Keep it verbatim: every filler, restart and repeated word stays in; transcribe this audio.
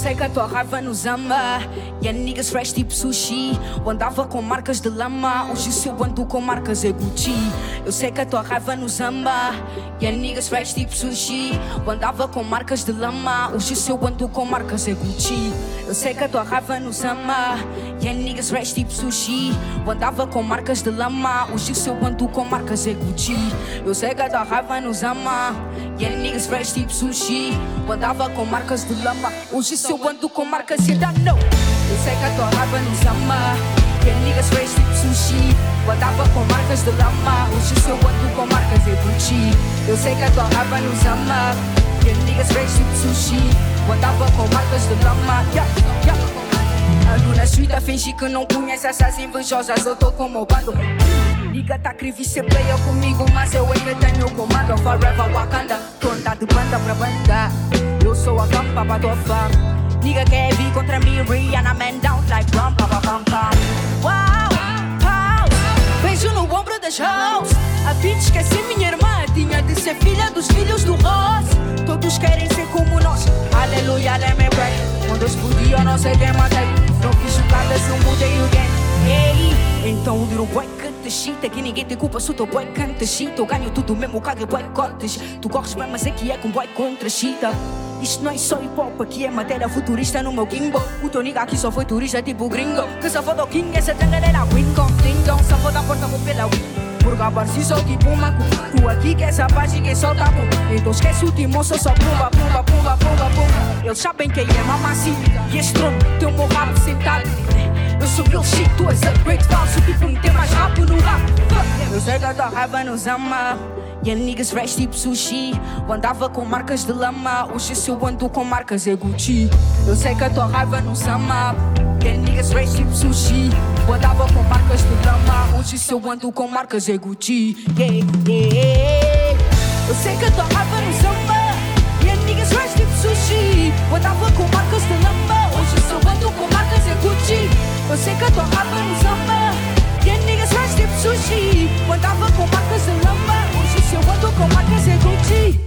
sei que a tua raiva nos ama. E a niggas fresh tipo sushi. Eu andava com marcas de lama. Hoje se eu ando com marcas é Gucci. Eu sei que a tua raiva nos ama. E a niggas fresh tipo sushi. Eu andava com marcas de lama. Hoje se eu ando com marcas é Gucci. Eu sei que a tua raiva nos ama. E a niggas fresh tipo sushi. Eu andava com marcas de lama. Hoje se eu ando com marcas é Gucci. Eu sei que a tua raiva nos ama. E a niggas fresh tipo sushi. Eu andava com marcas de lama. Hoje se eu ando com marcas é da não. Eu sei que a tua raiva nos ama. E a niggas fresh tipo sushi. Eu andava com marcas de lama. Hoje se eu ando com marcas é Gucci. Eu sei que a tua raiva nos ama. E a niggas fresh tipo sushi. Eu andava com marcas de lama. Yeah, yeah. Ando na street a fingir que não conhece essas invejosas. Eu tô como o bando. Liga tá crivi ser player comigo, mas eu ainda tenho o comando. Forever Wakanda, tô andar de banda pra banda. Eu sou a campa pra tua fã. Liga quer vir contra mim, Rihanna man down like rum, pa pa pam pam. Uau, pau, beijo no ombro das hoes. A bitch esqueci minha irmã, tinha de ser filha dos filhos do Ross. Todos querem ser como nós, aleluia, let me pray. Quando explodi eu não sei quem matei. Não fiz jogadas, eu mudei o game. Ei, então o little boy canta shit. Aqui ninguém tem culpa se o teu boy canta shit. Eu ganho tudo mesmo, caga boicotes. Tu corres bem, mas aqui é com boy contra chita. Isto não é só hip hop, aqui é matéria futurista no meu gimbo. O teu nigga aqui só foi turista tipo gringo. Que só foi do king, essa tanga era Queen Kong Ding-dong. Só foi da porta, vou pela Wii. Por gabar se sou tipo uma cu. Tu aqui que essa paz ninguém solta bum. Então esquece o timão, sou só pumba, pumba, pumba, pumba, pumba. Eles sabem quem é mamacita. E este trono tem o meu rabo sentado. Eu sou real shit, tu és upgrade falso. Tipo um tema mais rápido no rap. Eu sei que a tua raiva nos ama. E a niggas fresh tipo sushi. Eu andava com marcas de lama. Hoje se eu ando com marcas é Gucci. Eu sei que a tua raiva nos ama. E a niggas fresh tipo sushi. Eu andava com marcas de lama. Hoje se eu ando com marcas é Gucci. Yeah, yeah. Eu sei que a tua raiva nos ama. E a niggas fresh tipo sushi. Eu andava com marcas de lama. Hoje se eu ando com marcas é Gucci. Eu sei que a tua raiva nos ama. E a niggas fresh tipo sushi. Eu andava com marcas de lama. Hoje se eu ando com marcas é Gucci.